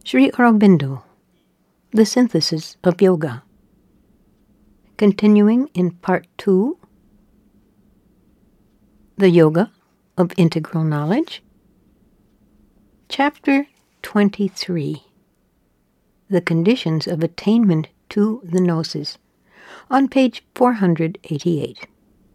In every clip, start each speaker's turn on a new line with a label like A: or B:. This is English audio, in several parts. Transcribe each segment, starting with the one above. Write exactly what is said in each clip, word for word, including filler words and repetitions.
A: Sri Aurobindo, The Synthesis of Yoga. Continuing in Part two, The Yoga of Integral Knowledge. Chapter twenty-three, The Conditions of Attainment to the Gnosis, on page four hundred eighty-eight.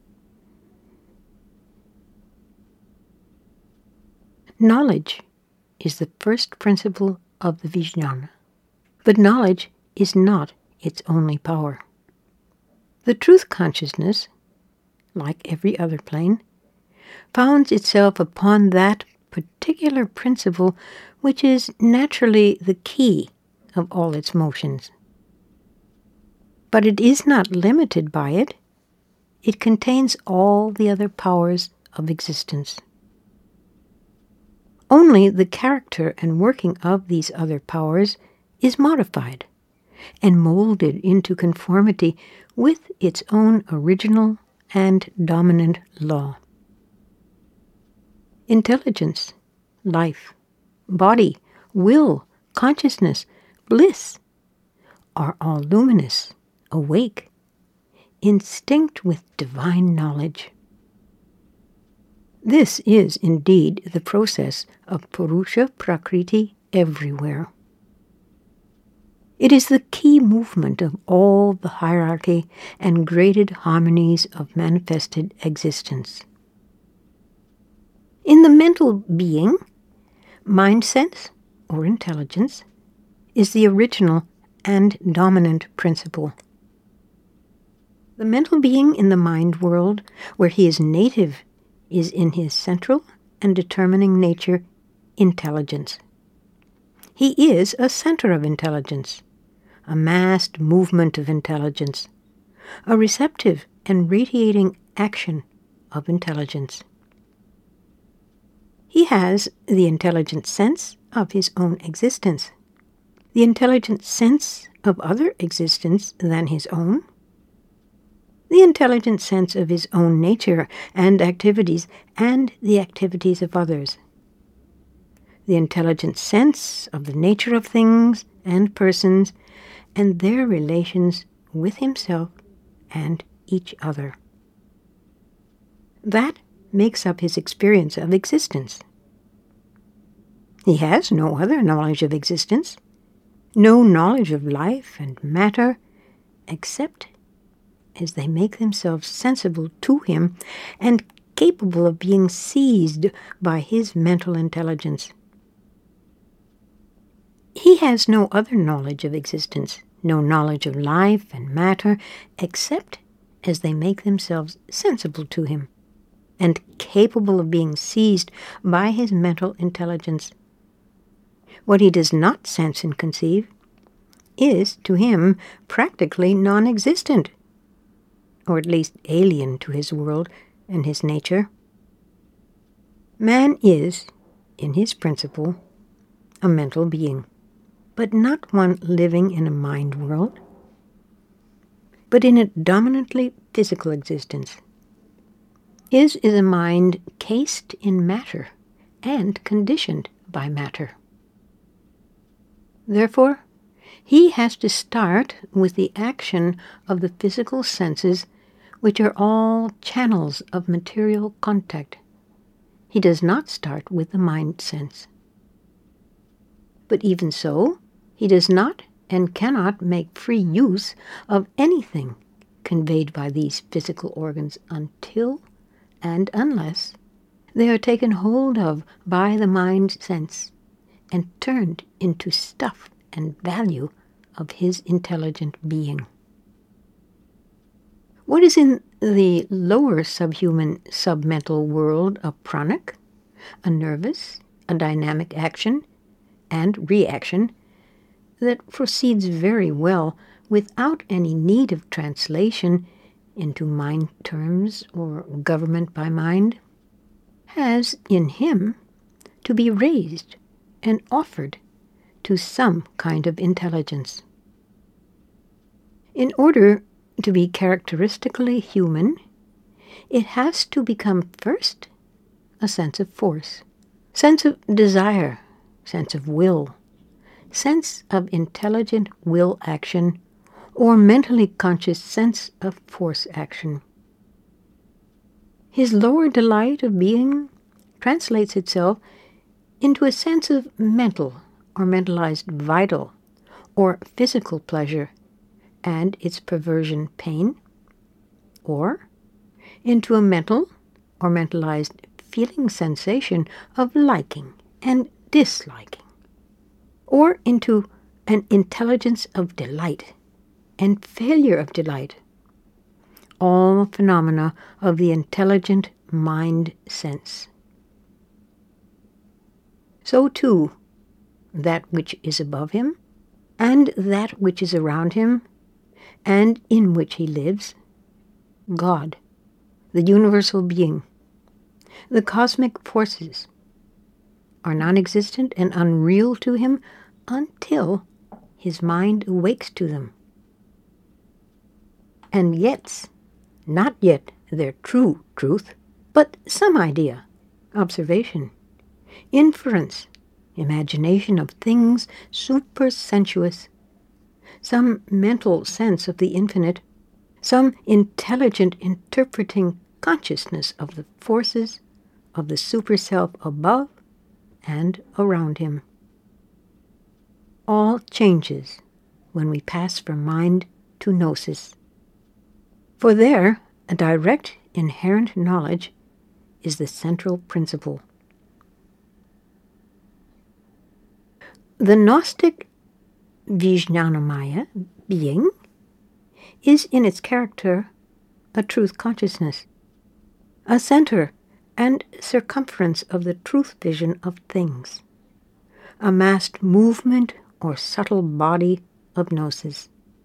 A: Knowledge is the first principle of the Vijnana, but knowledge is not its only power. The truth consciousness, like every other plane, founds itself upon that particular principle which is naturally the key of all its motions. But it is not limited by it. It contains all the other powers of existence. Only the character and working of these other powers is modified and molded into conformity with its own original and dominant law. Intelligence, life, body, will, consciousness, bliss are all luminous, awake, instinct with divine knowledge. This is indeed the process of Purusha Prakriti everywhere. It is the key movement of all the hierarchy and graded harmonies of manifested existence. In the mental being, mind sense, or intelligence, is the original and dominant principle. The mental being in the mind world, where he is native, is in his central and determining nature, intelligence. He is a center of intelligence, a massed movement of intelligence, a receptive and radiating action of intelligence. He has the intelligent sense of his own existence, the intelligent sense of other existence than his own, the intelligent sense of his own nature and activities and the activities of others, the intelligent sense of the nature of things and persons and their relations with himself and each other. That makes up his experience of existence. He has no other knowledge of existence, no knowledge of life and matter, except as they make themselves sensible to him and capable of being seized by his mental intelligence. He has no other knowledge of existence, no knowledge of life and matter, except as they make themselves sensible to him and capable of being seized by his mental intelligence. What he does not sense and conceive is, to him, practically non-existent, or at least alien to his world and his nature. Man is, in his principle, a mental being, but not one living in a mind world, but in a dominantly physical existence. His is a mind cased in matter and conditioned by matter. Therefore, he has to start with the action of the physical senses, which are all channels of material contact. He does not start with the mind sense. But even so, he does not and cannot make free use of anything conveyed by these physical organs until and unless they are taken hold of by the mind sense and turned into stuff and value of his intelligent being. What is in the lower subhuman submental world a pranic, a nervous, a dynamic action, and reaction that proceeds very well without any need of translation into mind terms or government by mind, has in him to be raised and offered to some kind of intelligence. In order to be characteristically human, it has to become first a sense of force, sense of desire, sense of will, sense of intelligent will action or mentally conscious sense of force action. His lower delight of being translates itself into a sense of mental or mentalized vital or physical pleasure and its perversion pain, or into a mental or mentalized feeling sensation of liking and disliking, or into an intelligence of delight and failure of delight, all phenomena of the intelligent mind sense. So too, that which is above him, and that which is around him, and in which he lives, God, the universal being, the cosmic forces, are non-existent and unreal to him until his mind awakes to them, and gets not yet their true truth, but some idea, observation, inference, imagination of things supersensuous, some mental sense of the infinite, some intelligent interpreting consciousness of the forces of the super-self above and around him. All changes when we pass from mind to gnosis. For there, a direct, inherent knowledge is the central principle. The Gnostic Vijnanamaya being is in its character a truth consciousness, a center and circumference of the truth vision of things, a massed movement or subtle body of gnosis.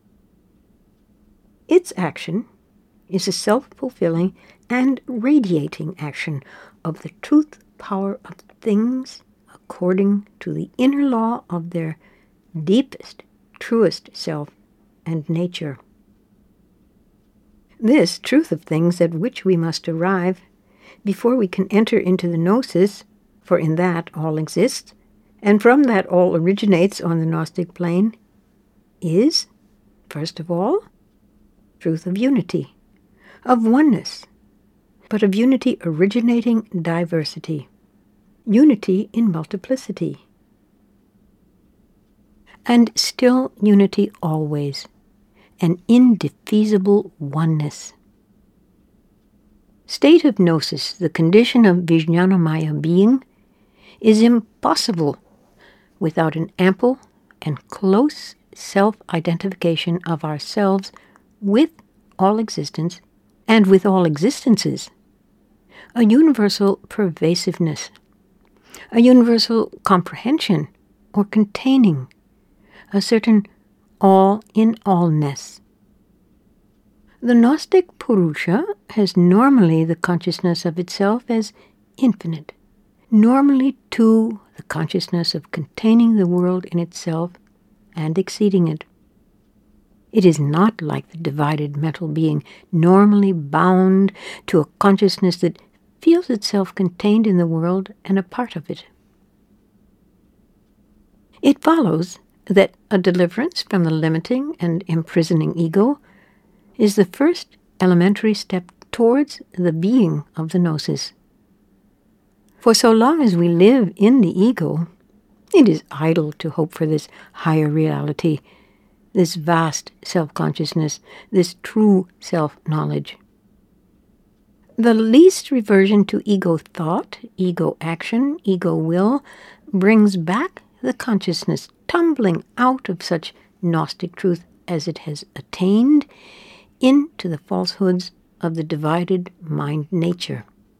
A: Its action is a self-fulfilling and radiating action of the truth power of things according to the inner law of their deepest, truest self and nature. This truth of things at which we must arrive before we can enter into the gnosis, for in that all exists, and from that all originates on the Gnostic plane, is, first of all, truth of unity, of oneness, but of unity originating diversity, unity in multiplicity, and still unity always, an indefeasible oneness. State of gnosis, the condition of Vijnanamaya being, is impossible without an ample and close self-identification of ourselves with all existence and with all existences, a universal pervasiveness, a universal comprehension or containing, a certain all-in-allness. The Gnostic Purusha has normally the consciousness of itself as infinite, normally too the consciousness of containing the world in itself and exceeding it. It is not like the divided mental being, normally bound to a consciousness that feels itself contained in the world and a part of it. It follows that a deliverance from the limiting and imprisoning ego is the first elementary step towards the being of the gnosis. For so long as we live in the ego, it is idle to hope for this higher reality, this vast self-consciousness, this true self-knowledge. The least reversion to ego thought, ego action, ego will brings back the consciousness tumbling out of such Gnostic truth as it has attained into the falsehoods of the divided mind nature.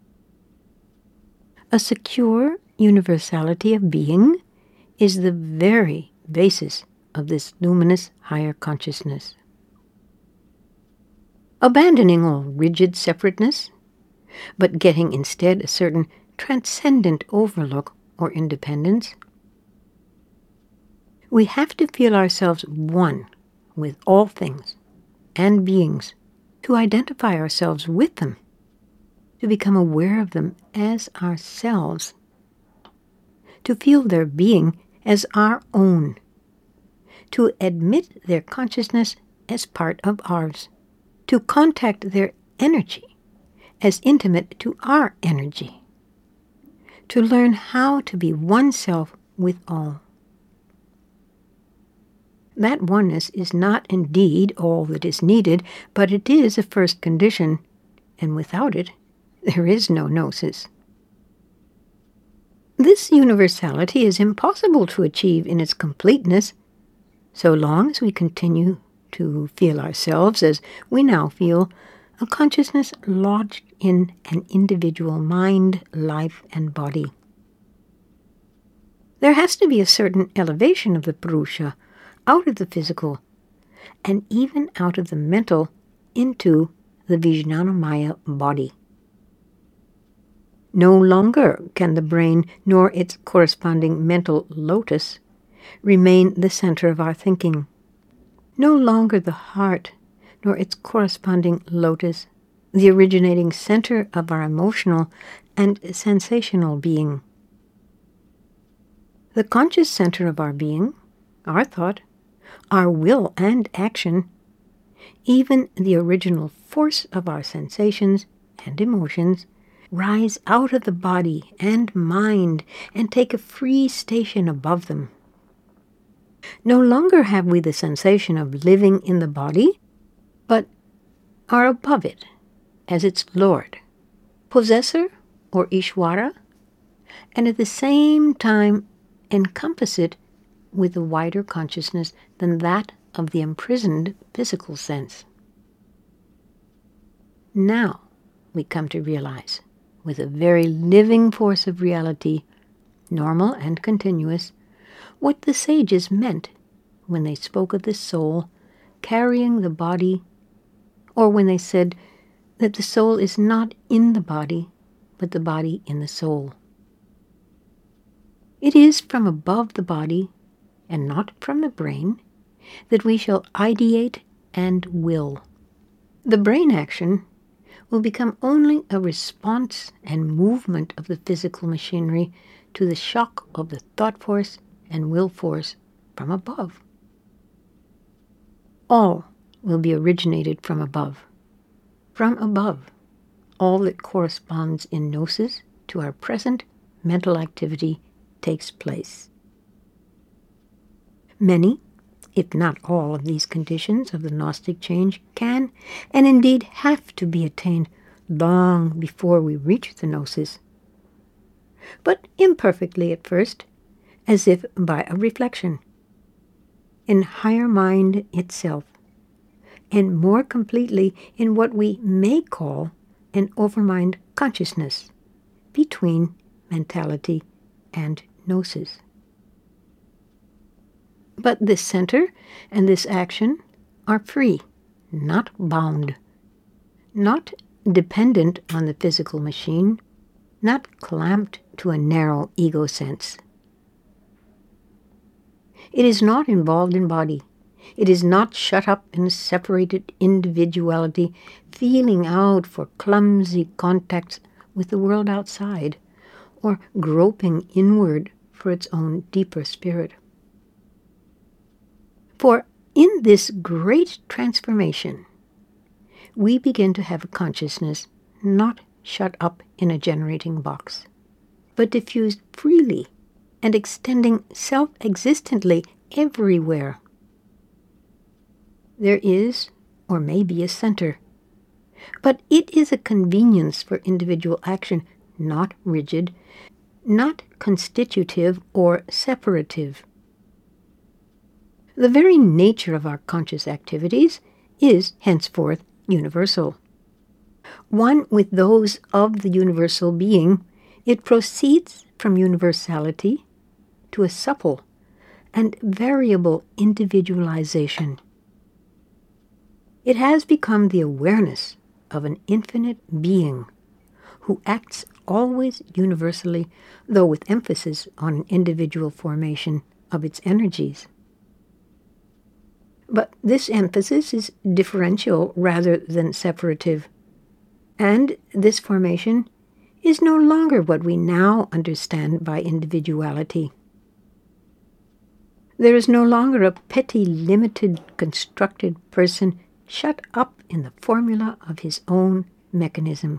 A: A secure universality of being is the very basis of this luminous higher consciousness. Abandoning all rigid separateness, but getting instead a certain transcendent overlook or independence, we have to feel ourselves one with all things and beings, to identify ourselves with them, to become aware of them as ourselves, to feel their being as our own, to admit their consciousness as part of ours, to contact their energy as intimate to our energy, to learn how to be oneself with all. That oneness is not indeed all that is needed, but it is a first condition, and without it, there is no gnosis. This universality is impossible to achieve in its completeness so long as we continue to feel ourselves as we now feel, a consciousness lodged in an individual mind, life, and body. There has to be a certain elevation of the Purusha out of the physical, and even out of the mental into the Vijnanamaya body. No longer can the brain nor its corresponding mental lotus remain the center of our thinking. No longer the heart nor its corresponding lotus, the originating center of our emotional and sensational being. The conscious center of our being, our thought, our will and action, even the original force of our sensations and emotions, rise out of the body and mind and take a free station above them. No longer have we the sensation of living in the body, but are above it as its lord, possessor or Ishvara, and at the same time encompass it with a wider consciousness than that of the imprisoned physical sense. Now we come to realize, with a very living force of reality, normal and continuous, what the sages meant when they spoke of the soul carrying the body, or when they said that the soul is not in the body, but the body in the soul. It is from above the body, and not from the brain, that we shall ideate and will. The brain action will become only a response and movement of the physical machinery to the shock of the thought force and will force from above. All will be originated from above. From above, all that corresponds in gnosis to our present mental activity takes place. Many, if not all, of these conditions of the Gnostic change can, and indeed have to be attained long before we reach the gnosis, but imperfectly at first, as if by a reflection, in higher mind itself, and more completely in what we may call an overmind consciousness between mentality and gnosis. But this center and this action are free, not bound, not dependent on the physical machine, not clamped to a narrow ego sense. It is not involved in body. It is not shut up in a separated individuality, feeling out for clumsy contacts with the world outside, or groping inward for its own deeper spirit. For in this great transformation, we begin to have a consciousness not shut up in a generating box, but diffused freely and extending self-existently everywhere. There is, or may be, a center, but it is a convenience for individual action, not rigid, not constitutive or separative. The very nature of our conscious activities is henceforth universal. One with those of the universal being, it proceeds from universality to a supple and variable individualization. It has become the awareness of an infinite being who acts always universally, though with emphasis on an individual formation of its energies. But this emphasis is differential rather than separative, and this formation is no longer what we now understand by individuality. There is no longer a petty, limited, constructed person shut up in the formula of his own mechanism.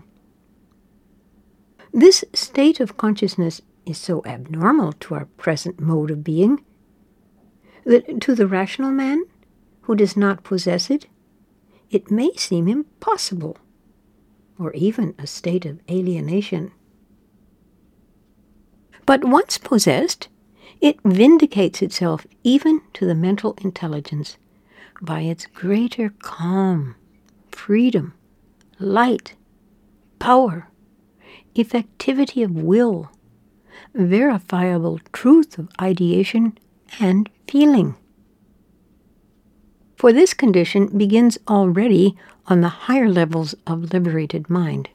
A: This state of consciousness is so abnormal to our present mode of being that to the rational man who does not possess it, it may seem impossible, or even a state of alienation. But once possessed, it vindicates itself even to the mental intelligence by its greater calm, freedom, light, power, effectivity of will, verifiable truth of ideation and feeling. For this condition begins already on the higher levels of liberated mind,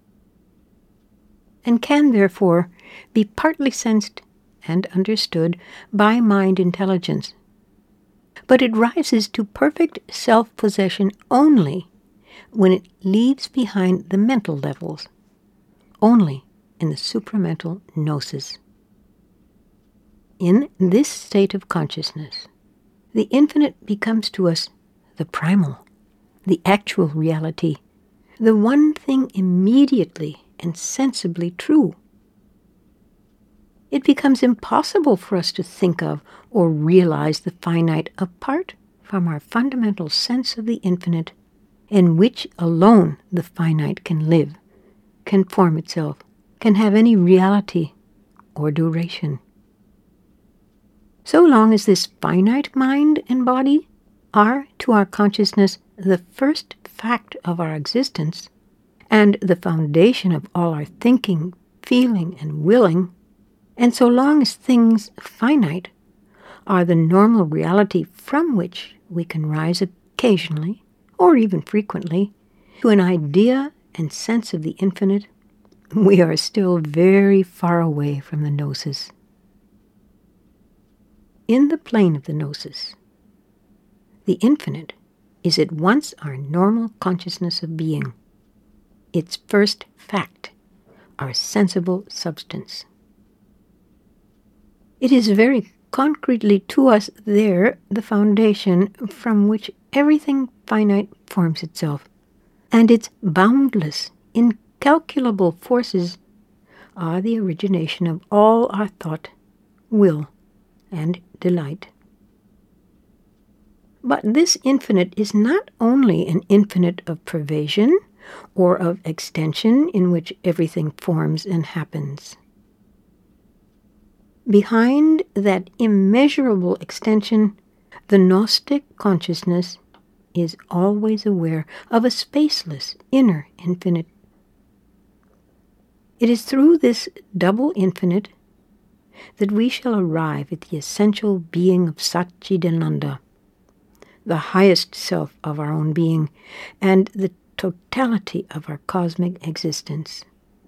A: and can therefore be partly sensed and understood by mind intelligence. But it rises to perfect self-possession only when it leaves behind the mental levels, only in the supramental gnosis. In this state of consciousness, the infinite becomes to us the primal, the actual reality, the one thing immediately and sensibly true. It becomes impossible for us to think of or realize the finite apart from our fundamental sense of the infinite, in which alone the finite can live, can form itself, can have any reality or duration. So long as this finite mind and body are to our consciousness the first fact of our existence, and the foundation of all our thinking, feeling, and willing, and so long as things finite are the normal reality from which we can rise occasionally, or even frequently, to an idea and sense of the infinite, we are still very far away from the gnosis. In the plane of the gnosis, the infinite is at once our normal consciousness of being, its first fact, our sensible substance. It is very concretely to us there the foundation from which everything finite forms itself, and its boundless, incalculable forces are the origination of all our thought, will, and delight. But this infinite is not only an infinite of pervasion or of extension in which everything forms and happens. Behind that immeasurable extension, the Gnostic consciousness is always aware of a spaceless inner infinite. It is through this double infinite that we shall arrive at the essential being of Satchidananda, the highest self of our own being, and the totality of our cosmic existence.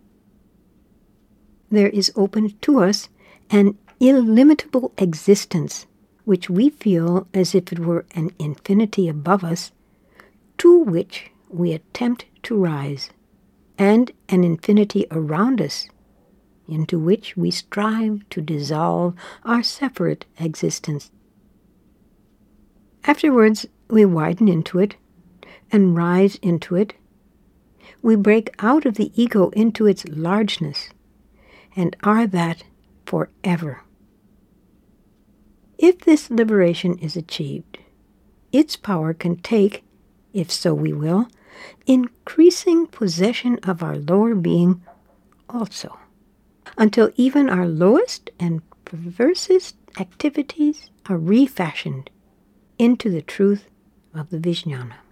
A: There is open to us an illimitable existence, which we feel as if it were an infinity above us, to which we attempt to rise, and an infinity around us, into which we strive to dissolve our separate existence. Afterwards, we widen into it and rise into it. We break out of the ego into its largeness and are that forever. If this liberation is achieved, its power can take, if so we will, increasing possession of our lower being also, until even our lowest and perversest activities are refashioned into the truth of the Vijnana.